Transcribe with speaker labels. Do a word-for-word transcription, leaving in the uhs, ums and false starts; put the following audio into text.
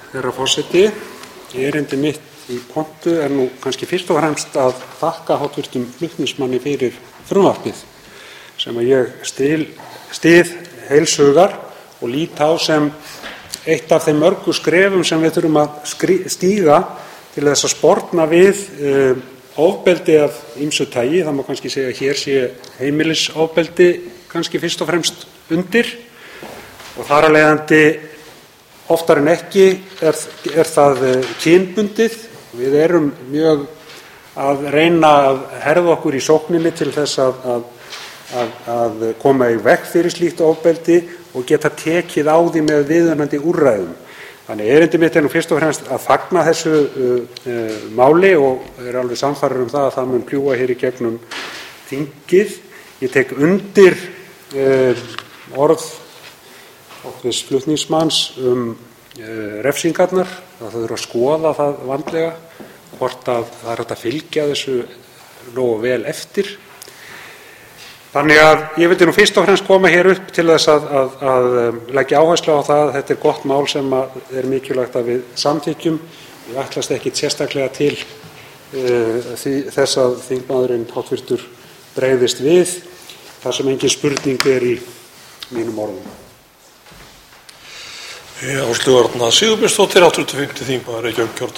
Speaker 1: herra forseti. Erindi mitt í pontu er nú kannski fyrst og fremst að þakka háttvirtum flutningsmanni fyrir frumvarpið sem að ég stil, styð heils hugar og lít á sem eitt af þeim mörgu skrefum sem við þurfum að stíga til þess að sporna við uh, ofbeldi af ýmsu tagi. Það má kannski segja að hér sé heimilisofbeldi kannski fyrst og fremst undir og þar af leiðandi oftar en ekki er, er það kynbundið. Við erum mjög að reyna að herða okkur í sókninni til þess að, að, að, að koma í veg fyrir slíkt ofbeldi og geta tekið á því með viðunandi úrræðum. Þannig erindi mitt er nú fyrst og fremst að fagna þessu uh, uh, máli og er alveg sannfærður um það að það mun kljúfa hér í gegnum þingið. Ég tek undir uh, orð okkur flutningsmanns um uh, refsingarnar. Það þurfa að skoða það vandlega hvort að það er hægt að fylgja þessu nógu vel eftir. Þannig að ég vildi nú fyrst og fremst koma hér upp til þess að, að, að leggja áherslu á það að þetta er gott mál sem er mikilvægt að við samþykkjum. Ég ætlast ekkit sérstaklega til uh, því, þess að þingmaðurinn háttvirtur bregðist við þar sem engin spurning er í mínum orðum.
Speaker 2: Áslaug Arna Sigurbjörnsdóttir, háttvirtur fimmti þingmaður Reykjavíkurkjördæmis.